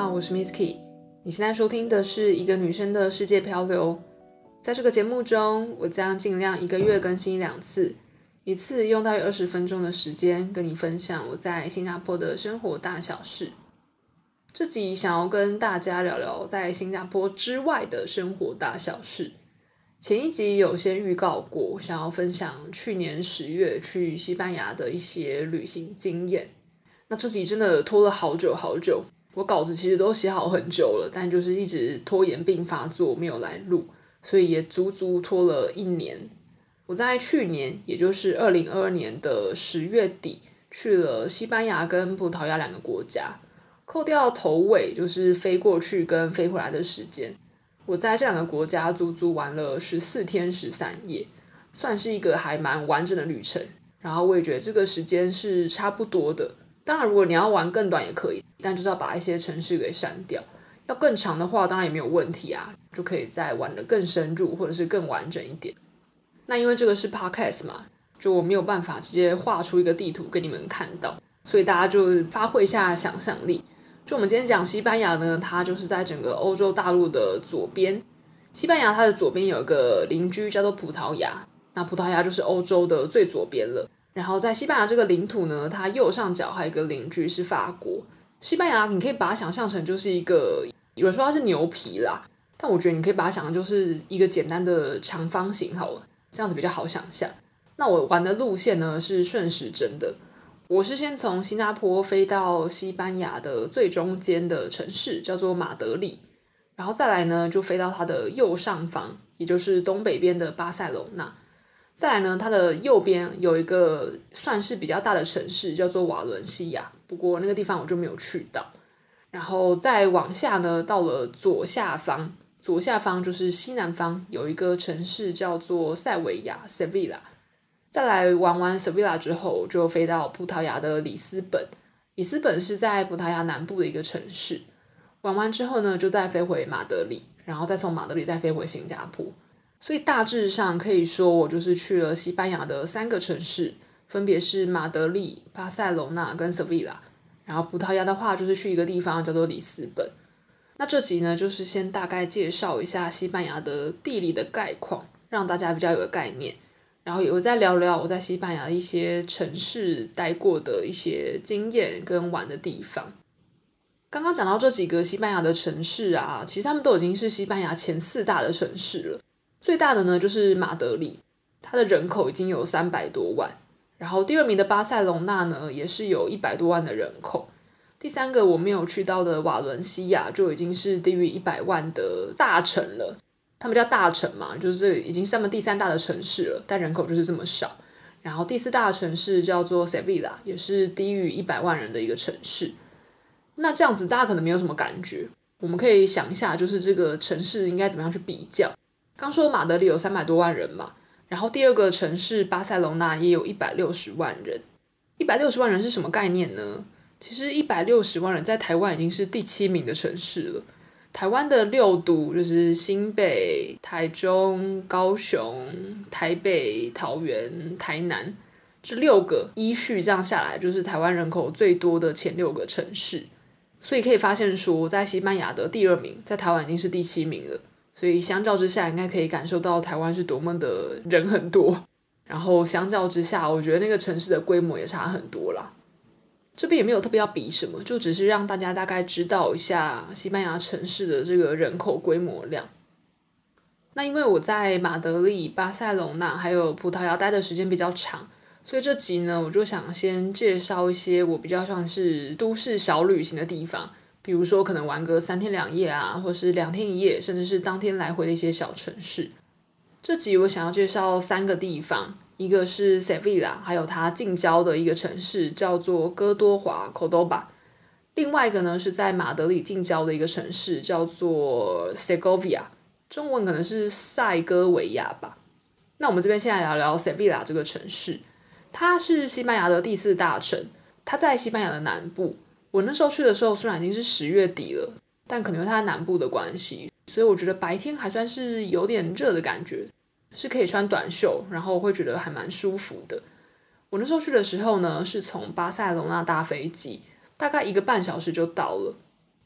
好，我是 Misky， 你现在收听的是一个女生的世界漂流。在这个节目中，我将尽量1个月更新2次，一次用大约20分钟的时间跟你分享我在新加坡的生活大小事。这集想要跟大家聊聊在新加坡之外的生活大小事。前一集有先预告过，想要分享去年10月去西班牙的一些旅行经验。那这集真的拖了好久，我稿子其实都写好很久了，但就是一直拖延病发作，没有来录，所以也足足拖了1年。我在去年，也就是2022年的10月底，去了西班牙跟葡萄牙2个国家，扣掉头尾就是飞过去跟飞回来的时间，我在这2个国家足足玩了14天13夜，算是一个还蛮完整的旅程。然后我也觉得这个时间是差不多的。当然如果你要玩更短也可以，但就是要把一些城市给删掉。要更长的话当然也没有问题啊，就可以再玩得更深入或者是更完整一点。那因为这个是 podcast 嘛，就我没有办法直接画出一个地图给你们看到，所以大家就发挥一下想象力。就我们今天讲西班牙呢，它就是在整个欧洲大陆的左边。西班牙它的左边有一个邻居叫做葡萄牙，那葡萄牙就是欧洲的最左边了。然后在西班牙这个领土呢，它右上角还有一个邻居是法国。西班牙你可以把它想象成就是一个，有人说它是牛皮啦，但我觉得你可以把它想象就是一个简单的长方形好了，这样子比较好想象。那我玩的路线呢是顺时针的，我是先从新加坡飞到西班牙的最中间的城市叫做马德里，然后再来呢就飞到它的右上方，也就是东北边的巴塞隆纳。再来呢，它的右边有一个算是比较大的城市叫做瓦伦西亚，不过那个地方我就没有去到。然后再往下呢，到了左下方就是西南方有一个城市叫做塞维亚 Sevilla。 再来玩完 Sevilla 之后就飞到葡萄牙的里斯本。里斯本是在葡萄牙南部的一个城市。玩完之后呢，就再飞回马德里，然后再从马德里再飞回新加坡。所以大致上可以说我就是去了西班牙的3个城市，分别是马德里、巴塞隆纳跟 Sevilla。 然后葡萄牙的话就是去一个地方叫做里斯本。那这集呢就是先大概介绍一下西班牙的地理的概况，让大家比较有个概念，然后也会再聊聊我在西班牙的一些城市待过的一些经验跟玩的地方。刚刚讲到这几个西班牙的城市啊，其实他们都已经是西班牙前4大的城市了。最大的呢就是马德里，它的人口已经有300多万。然后第2名的巴塞隆纳呢也是有100多万的人口。第3个我没有去到的瓦伦西亚就已经是低于100万的大城了。他们叫大城嘛，就是已经是他们第3大的城市了，但人口就是这么少。然后第4大的城市叫做 Sevilla， 也是低于100万人的一个城市。那这样子大家可能没有什么感觉，我们可以想一下就是这个城市应该怎么样去比较。刚说马德里有300多万人嘛，然后第2个城市巴塞隆纳也有160万人。160万人是什么概念呢？其实160万人在台湾已经是第7名的城市了。台湾的6都就是新北、台中、高雄、台北、桃园、台南，这6个依序这样下来就是台湾人口最多的前6个城市。所以可以发现说在西班牙的第2名在台湾已经是第7名了，所以相较之下应该可以感受到台湾是多么的人很多。然后相较之下我觉得那个城市的规模也差很多啦。这边也没有特别要比什么，就只是让大家大概知道一下西班牙城市的这个人口规模量。那因为我在马德里、巴塞隆纳还有葡萄牙待的时间比较长，所以这集呢我就想先介绍一些我比较像是都市小旅行的地方，比如说可能玩个3天2夜啊，或是2天1夜，甚至是当天来回的一些小城市。这集我想要介绍3个地方，一个是 Sevilla， 还有它近郊的一个城市叫做哥多华 Cordoba。 另外一个呢是在马德里近郊的一个城市叫做 Segovia， 中文可能是塞戈维亚吧。那我们这边现在聊聊 Sevilla 这个城市。它是西班牙的第4大城，它在西班牙的南部。我那时候去的时候虽然已经是10月底了，但可能因为它南部的关系，所以我觉得白天还算是有点热的感觉，是可以穿短袖，然后会觉得还蛮舒服的。我那时候去的时候呢是从巴塞隆纳搭飞机，大概1个半小时就到了。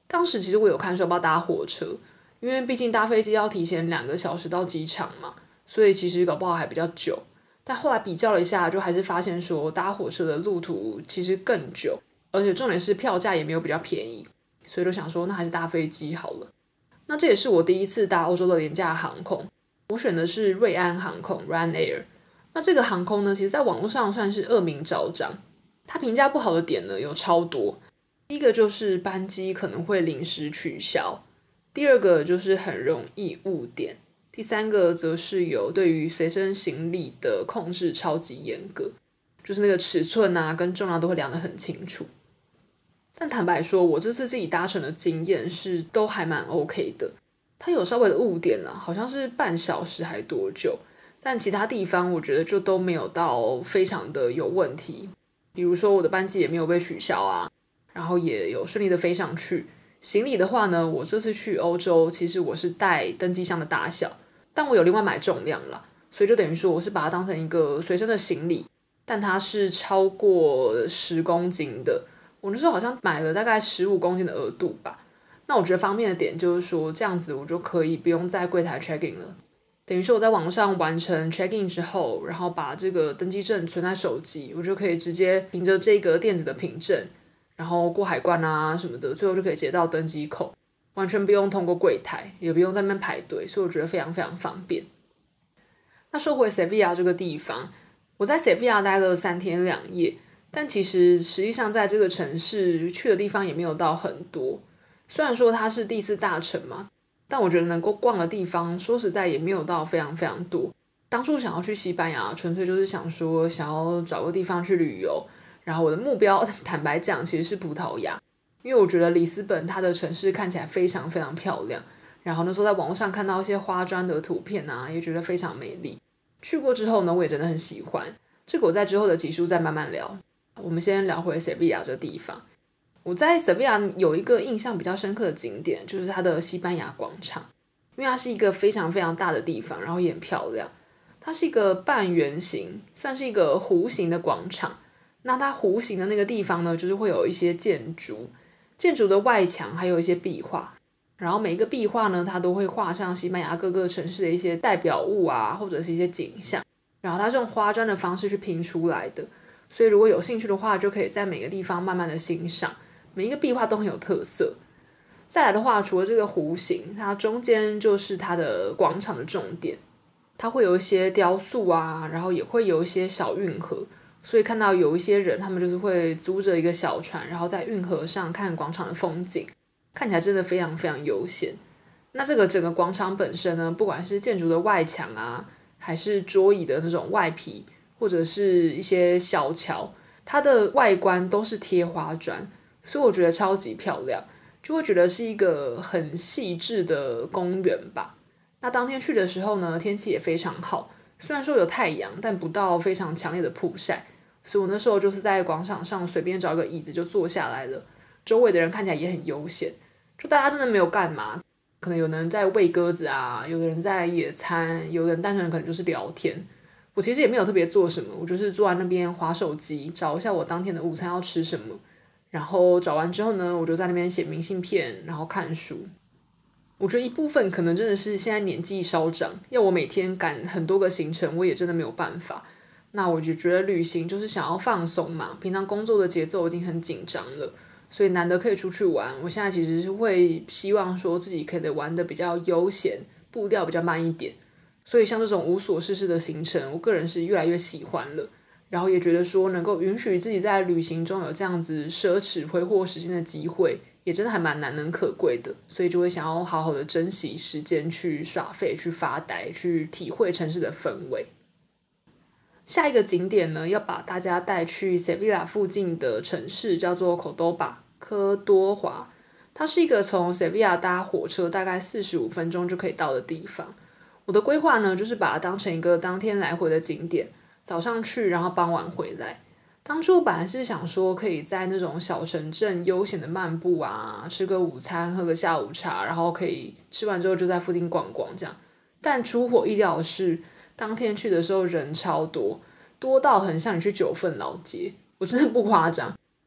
当时其实我有看说要不要搭火车，因为毕竟搭飞机要提前2个小时到机场嘛，所以其实搞不好还比较久。但后来比较了一下，就还是发现说搭火车的路途其实更久，而且重点是票价也没有比较便宜，所以就想说那还是搭飞机好了。那这也是我第一次搭欧洲的廉价航空，我选的是瑞安航空 Ryanair。那这个航空呢，其实在网络上算是恶名昭彰，它评价不好的点呢有超多。第一个就是班机可能会临时取消，第二个就是很容易误点，第三个则是有对于随身行李的控制超级严格，就是那个尺寸啊跟重量都会量得很清楚。但坦白说，我这次自己搭乘的经验是都还蛮 OK 的，它有稍微的误点啦，好像是半小时还多久，但其他地方我觉得就都没有到非常的有问题，比如说我的班机也没有被取消啊，然后也有顺利的飞上去。行李的话呢，我这次去欧洲，其实我是带登机箱的大小，但我有另外买重量啦，所以就等于说我是把它当成一个随身的行李，但它是超过10公斤的。我那时候好像买了大概15公斤的额度吧。那我觉得方便的点就是说，这样子我就可以不用在柜台 check in 了。等于说我在网上完成 check in 之后，然后把这个登机证存在手机，我就可以直接凭着这个电子的凭证，然后过海关啊什么的，最后就可以直接到登机口，完全不用通过柜台，也不用在那边排队，所以我觉得非常非常方便。那说回 Sevilla 这个地方，我在 Sevilla 待了3天2夜，但其实实际上在这个城市去的地方也没有到很多。虽然说它是第4大城嘛，但我觉得能够逛的地方说实在也没有到非常非常多。当初想要去西班牙，纯粹就是想说想要找个地方去旅游，然后我的目标坦白讲其实是葡萄牙，因为我觉得里斯本它的城市看起来非常非常漂亮，然后那时候在网络上看到一些花砖的图片啊，也觉得非常美丽。去过之后呢，我也真的很喜欢，这个我在之后的集数再慢慢聊。我们先聊回 Sevilla 这个地方。我在 Sevilla 有一个印象比较深刻的景点，就是它的西班牙广场，因为它是一个非常非常大的地方，然后也很漂亮。它是一个半圆形，算是一个弧形的广场。那它弧形的那个地方呢，就是会有一些建筑，建筑的外墙还有一些壁画，然后每一个壁画呢，它都会画上西班牙各个城市的一些代表物啊，或者是一些景象，然后它是用花砖的方式去拼出来的。所以如果有兴趣的话，就可以在每个地方慢慢的欣赏，每一个壁画都很有特色。再来的话，除了这个弧形，它中间就是它的广场的重点，它会有一些雕塑啊，然后也会有一些小运河，所以看到有一些人他们就是会租着一个小船，然后在运河上看广场的风景，看起来真的非常非常悠闲。那这个整个广场本身呢，不管是建筑的外墙啊，还是桌椅的那种外皮，或者是一些小桥，它的外观都是贴花砖，所以我觉得超级漂亮，就会觉得是一个很细致的公园吧。那当天去的时候呢，天气也非常好，虽然说有太阳，但不到非常强烈的曝晒，所以我那时候就是在广场上随便找个椅子就坐下来了，周围的人看起来也很悠闲，就大家真的没有干嘛，可能有人在喂鸽子啊，有的人在野餐，有的人单纯可能就是聊天。我其实也没有特别做什么，我就是坐在那边滑手机，找一下我当天的午餐要吃什么，然后找完之后呢，我就在那边写明信片，然后看书。我觉得一部分可能真的是现在年纪稍长，要我每天赶很多个行程，我也真的没有办法。那我就觉得旅行就是想要放松嘛，平常工作的节奏已经很紧张了，所以难得可以出去玩。我现在其实是会希望说自己可以玩的比较悠闲，步调比较慢一点。所以像这种无所事事的行程，我个人是越来越喜欢了。然后也觉得说能够允许自己在旅行中有这样子奢侈挥霍时间的机会，也真的还蛮难能可贵的，所以就会想要好好的珍惜时间去耍废、去发呆、去体会城市的氛围。下一个景点呢，要把大家带去 Sevilla 附近的城市，叫做 Córdoba 科多华。它是一个从 Sevilla 搭火车大概45分钟就可以到的地方。我的规划呢，就是把它当成一个当天来回的景点，早上去，然后傍晚回来。当初本来是想说可以在那种小城镇悠闲的漫步啊，吃个午餐，喝个下午茶，然后可以吃完之后就在附近逛逛这样。但出乎意料的是，当天去的时候人超多，多到很像你去9份老街，我真的不夸张。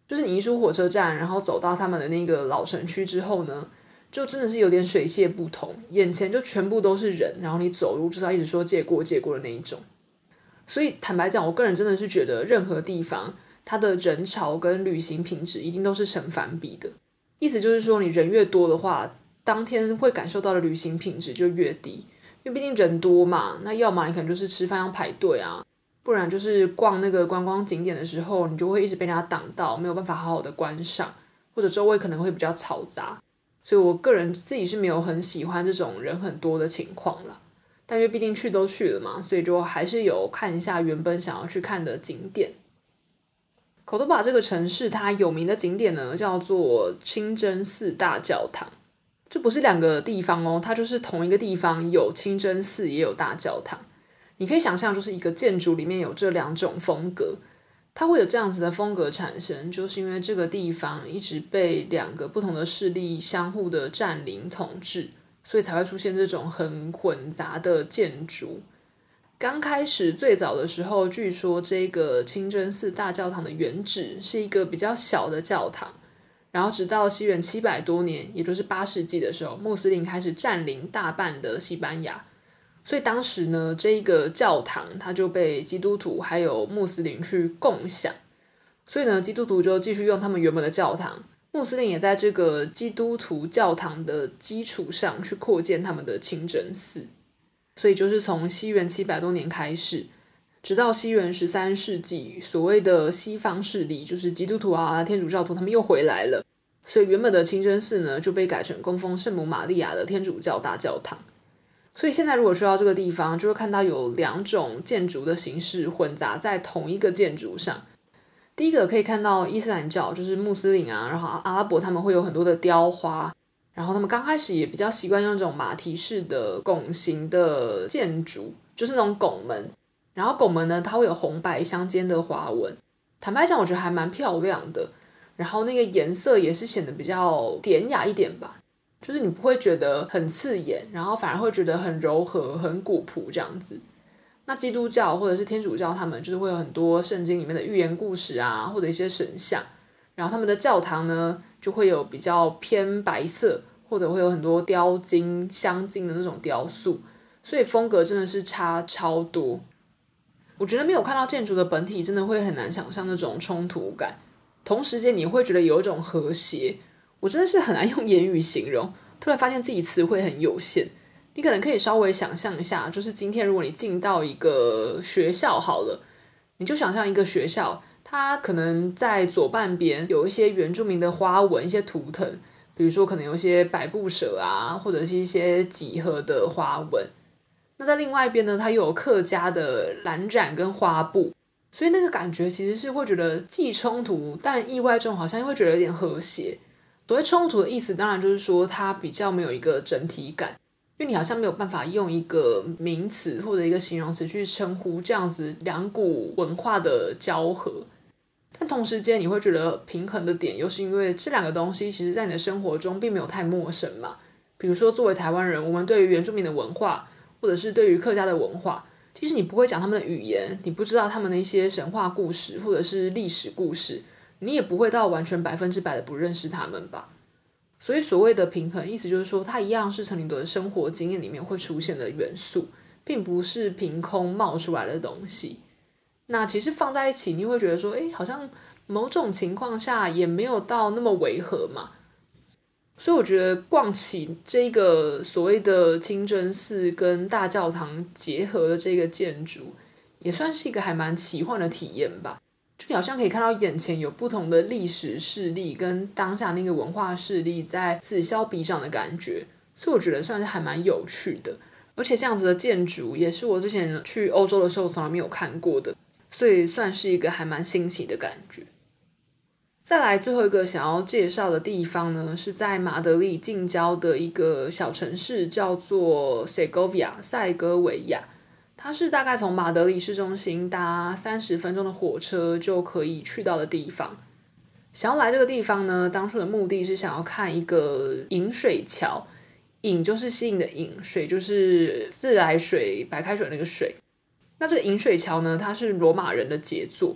就是你一出火车站，然后走到他们的那个老城区之后呢，就真的是有点水泄不通，眼前就全部都是人，然后你走路就是要一直说借过借过的那一种。所以坦白讲，我个人真的是觉得任何地方它的人潮跟旅行品质一定都是成反比的。意思就是说，你人越多的话，当天会感受到的旅行品质就越低，因为毕竟人多嘛，那要么你可能就是吃饭要排队啊，不然就是逛那个观光景点的时候，你就会一直被人家挡到，没有办法好好的观赏，或者周围可能会比较嘈杂。所以我个人自己是没有很喜欢这种人很多的情况啦。但因为毕竟去都去了嘛，所以就还是有看一下原本想要去看的景点。口多巴这个城市它有名的景点呢叫做清真寺大教堂，这不是两个地方哦，它就是同一个地方，有清真寺也有大教堂。你可以想象，就是一个建筑里面有这两种风格，它会有这样子的风格产生，就是因为这个地方一直被两个不同的势力相互的占领统治，所以才会出现这种很混杂的建筑。刚开始最早的时候，据说这个清真寺大教堂的原址是一个比较小的教堂，然后直到西元700多年，也就是8世纪的时候，穆斯林开始占领大半的西班牙，所以当时呢，这个教堂它就被基督徒还有穆斯林去共享，所以呢，基督徒就继续用他们原本的教堂，穆斯林也在这个基督徒教堂的基础上去扩建他们的清真寺。所以就是从西元700多年开始，直到西元13世纪，所谓的西方势力，就是基督徒啊、天主教徒，他们又回来了，所以原本的清真寺呢就被改成供奉圣母玛利亚的天主教大教堂。所以现在如果去到这个地方，就会看到有两种建筑的形式混杂在同一个建筑上。第一个可以看到伊斯兰教，就是穆斯林啊，然后阿拉伯他们会有很多的雕花，然后他们刚开始也比较习惯用这种马蹄式的拱形的建筑，就是那种拱门，然后拱门呢它会有红白相间的花纹，坦白讲我觉得还蛮漂亮的，然后那个颜色也是显得比较典雅一点吧，就是你不会觉得很刺眼，然后反而会觉得很柔和很古朴这样子。那基督教或者是天主教他们就是会有很多圣经里面的寓言故事啊，或者一些神像，然后他们的教堂呢就会有比较偏白色，或者会有很多雕金镶金的那种雕塑，所以风格真的是差超多。我觉得没有看到建筑的本体真的会很难想象那种冲突感，同时间你会觉得有一种和谐，我真的是很难用言语形容，突然发现自己词汇很有限。你可能可以稍微想象一下，就是今天如果你进到一个学校好了，你就想象一个学校，它可能在左半边有一些原住民的花纹，一些图腾，比如说可能有一些百步蛇啊，或者是一些几何的花纹。那在另外一边呢，它又有客家的蓝染跟花布，所以那个感觉其实是会觉得既冲突，但意外中好像又会觉得有点和谐。所谓冲突的意思，当然就是说它比较没有一个整体感。因为你好像没有办法用一个名词或者一个形容词去称呼这样子两股文化的交合，但同时间你会觉得平衡的点又是因为这两个东西其实在你的生活中并没有太陌生嘛。比如说作为台湾人，我们对于原住民的文化或者是对于客家的文化，即使你不会讲他们的语言，你不知道他们的一些神话故事或者是历史故事，你也不会到完全100%的不认识他们吧。所以所谓的平衡，意思就是说它一样是从你的生活经验里面会出现的元素，并不是凭空冒出来的东西。那其实放在一起，你会觉得说，好像某种情况下也没有到那么违和嘛。所以我觉得逛起这个所谓的清真寺跟大教堂结合的这个建筑，也算是一个还蛮奇幻的体验吧。就你好像可以看到眼前有不同的历史势力跟当下那个文化势力在此消彼长的感觉，所以我觉得算是还蛮有趣的。而且这样子的建筑也是我之前去欧洲的时候从来没有看过的，所以算是一个还蛮新奇的感觉。再来最后一个想要介绍的地方呢，是在马德里近郊的一个小城市，叫做 Segovia 塞戈维亚。它是大概从马德里市中心搭30分钟的火车就可以去到的地方。想要来这个地方呢，当初的目的是想要看一个引水桥，引就是吸引的引，水就是自来水白开水那个水。那这个引水桥呢，它是罗马人的杰作，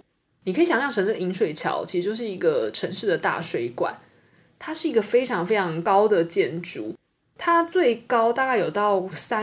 你可以想象成这个引水桥其实就是一个城市的大水管，它是一个非常非常高的建筑，它最高大概有到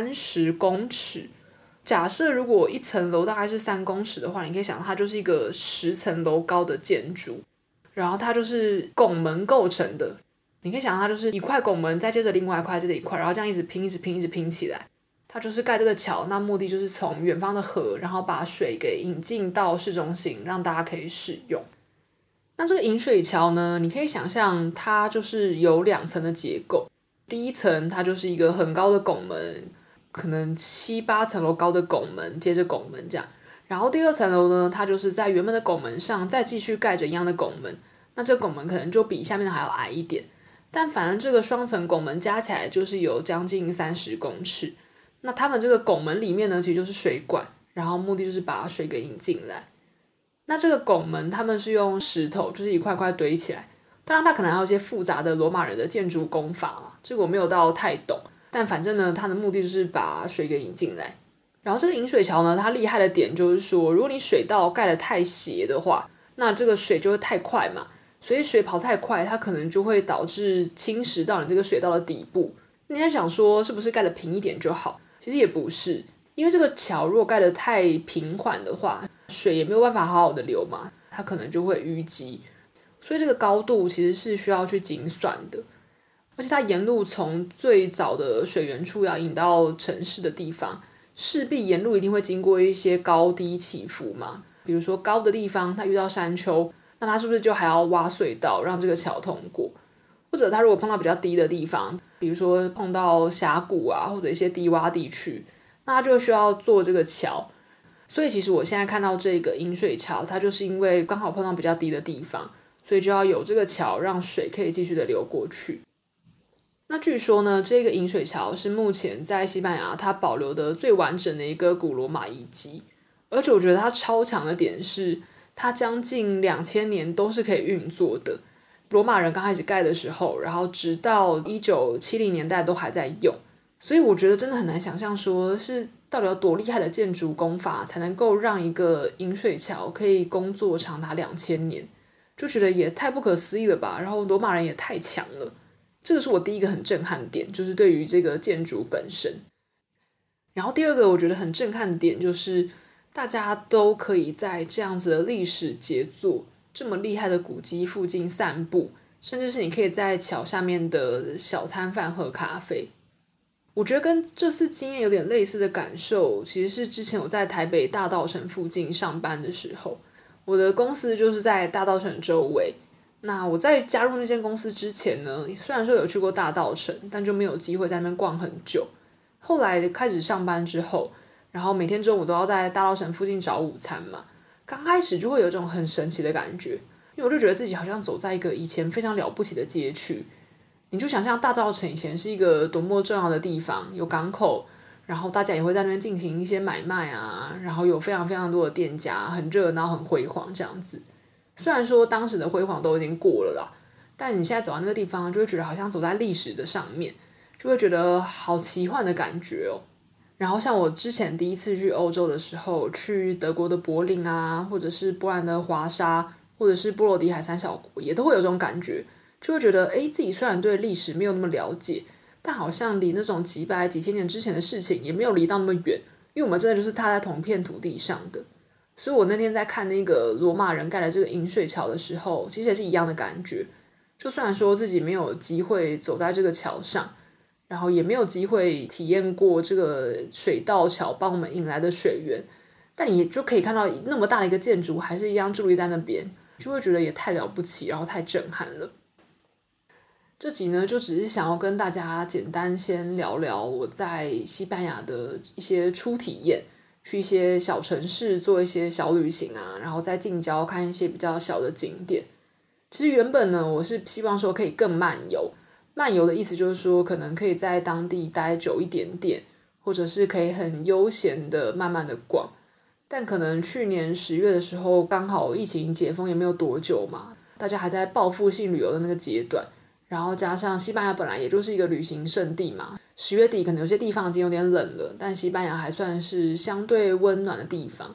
30公尺。假设如果一层楼大概是3公尺的话，你可以想它就是一个10层楼高的建筑，然后它就是拱门构成的。你可以想它就是一块拱门，再接着另外一块，接着一块，然后这样一直拼一直拼一直拼起来。它就是盖这个桥，那目的就是从远方的河，然后把水给引进到市中心，让大家可以使用。那这个引水桥呢，你可以想象它就是有2层的结构。第一层它就是一个很高的拱门，可能7、8层楼高的拱门，接着拱门这样。然后第2层楼呢，它就是在原本的拱门上再继续盖着一样的拱门，那这个拱门可能就比下面的还要矮一点，但反正这个双层拱门加起来就是有将近30公尺。那他们这个拱门里面呢，其实就是水管，然后目的就是把水给引进来。那这个拱门他们是用石头，就是一块块堆起来，当然它可能还有一些复杂的罗马人的建筑工法啦，这个我没有到太懂，但反正呢，它的目的就是把水给引进来。然后这个引水桥呢，它厉害的点就是说，如果你水道盖得太斜的话，那这个水就会太快嘛，所以水跑太快，它可能就会导致侵蚀到你这个水道的底部。你在想说是不是盖得平一点就好？其实也不是，因为这个桥如果盖得太平缓的话，水也没有办法好好的流嘛，它可能就会淤积。所以这个高度其实是需要去精算的，而且它沿路从最早的水源处要引到城市的地方，势必沿路一定会经过一些高低起伏嘛。比如说高的地方它遇到山丘，那它是不是就还要挖隧道让这个桥通过？或者它如果碰到比较低的地方，比如说碰到峡谷啊，或者一些低洼地区，那它就需要做这个桥。所以其实我现在看到这个引水桥，它就是因为刚好碰到比较低的地方，所以就要有这个桥让水可以继续的流过去。那据说呢，这个引水桥是目前在西班牙它保留的最完整的一个古罗马遗迹，而且我觉得它超强的点是，它将近2000年都是可以运作的。罗马人刚开始盖的时候，然后直到1970年代都还在用，所以我觉得真的很难想象说是到底有多厉害的建筑工法才能够让一个引水桥可以工作长达2000年，就觉得也太不可思议了吧，然后罗马人也太强了。这个是我第一个很震撼的点，就是对于这个建筑本身。然后第二个我觉得很震撼的点就是大家都可以在这样子的历史杰作这么厉害的古迹附近散步，甚至是你可以在桥下面的小摊贩喝咖啡。我觉得跟这次经验有点类似的感受，其实是之前我在台北大稻埕附近上班的时候，我的公司就是在大稻埕周围。那我在加入那间公司之前呢，虽然说有去过大稻埕，但就没有机会在那边逛很久。后来开始上班之后，然后每天中午都要在大稻埕附近找午餐嘛，刚开始就会有一种很神奇的感觉，因为我就觉得自己好像走在一个以前非常了不起的街区。你就想象大稻埕以前是一个多么重要的地方，有港口，然后大家也会在那边进行一些买卖啊，然后有非常非常多的店家，很热闹很辉煌这样子。虽然说当时的辉煌都已经过了啦，但你现在走到那个地方就会觉得好像走在历史的上面，就会觉得好奇幻的感觉哦。然后像我之前第一次去欧洲的时候，去德国的柏林啊，或者是波兰的华沙，或者是波罗的海三小国，也都会有这种感觉，就会觉得自己虽然对历史没有那么了解，但好像离那种几百几千年之前的事情也没有离到那么远，因为我们真的就是踏在同片土地上的。所以我那天在看那个罗马人盖的这个引水桥的时候，其实也是一样的感觉。就虽然说自己没有机会走在这个桥上，然后也没有机会体验过这个水道桥帮我们引来的水源，但你就可以看到那么大的一个建筑还是一样伫立在那边，就会觉得也太了不起，然后太震撼了。这集呢就只是想要跟大家简单先聊聊我在西班牙的一些初体验，去一些小城市做一些小旅行啊，然后在近郊看一些比较小的景点。其实原本呢我是希望说可以更漫游，漫游的意思就是说可能可以在当地待久一点点，或者是可以很悠闲的慢慢的逛。但可能去年10月的时候刚好疫情解封也没有多久嘛，大家还在报复性旅游的那个阶段，然后加上西班牙本来也就是一个旅行胜地嘛，10月底可能有些地方已经有点冷了，但西班牙还算是相对温暖的地方。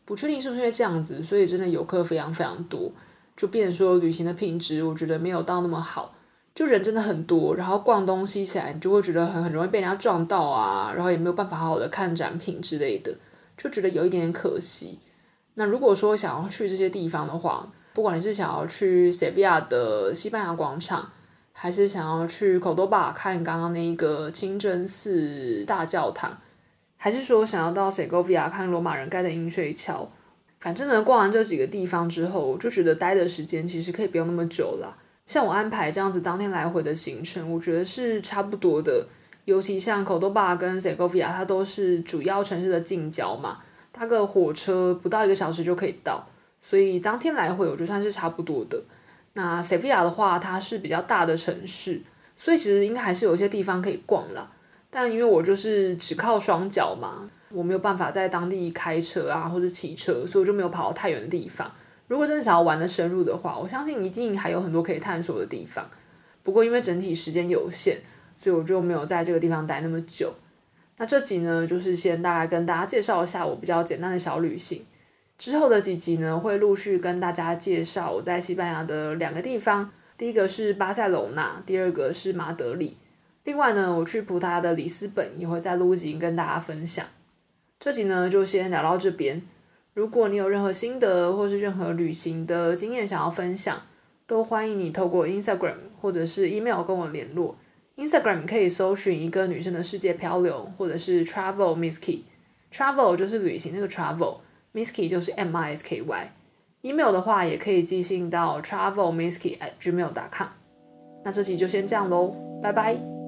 不确定是不是因为这样子，所以真的游客非常非常多，就变成说旅行的品质我觉得没有到那么好，就人真的很多，然后逛东西起来你就会觉得很容易被人家撞到啊，然后也没有办法好好的看展品之类的，就觉得有一点点可惜。那如果说想要去这些地方的话，不管你是想要去塞维亚的西班牙广场，还是想要去口多巴看刚刚那个清真寺大教堂，还是说想要到塞戈维亚看罗马人盖的饮水桥，反正呢，逛完这几个地方之后，我就觉得待的时间其实可以不用那么久啦。像我安排这样子当天来回的行程，我觉得是差不多的。尤其像口多巴跟塞戈维亚，它都是主要城市的近郊嘛，搭个火车不到1个小时就可以到，所以当天来回我觉得算是差不多的。那塞维亚的话，它是比较大的城市，所以其实应该还是有一些地方可以逛啦。但因为我就是只靠双脚嘛，我没有办法在当地开车啊或者骑车，所以我就没有跑到太远的地方。如果真的想要玩的深入的话，我相信一定还有很多可以探索的地方。不过因为整体时间有限，所以我就没有在这个地方待那么久。那这集呢，就是先大概跟大家介绍一下我比较简单的小旅行。之后的几集呢，会陆续跟大家介绍我在西班牙的2个地方，第一个是巴塞隆纳，第二个是马德里。另外呢，我去葡萄牙的里斯本也会再录集跟大家分享。这集呢就先聊到这边。如果你有任何心得或是任何旅行的经验想要分享，都欢迎你透过 Instagram 或者是 email 跟我联络。Instagram 可以搜寻一个女生的世界漂流，或者是 Travel Misky。Travel 就是旅行那个 Travel，Misky 就是 MISKY。email 的话也可以寄信到 travelmisky@gmail.com。那这期就先这样咯，拜拜。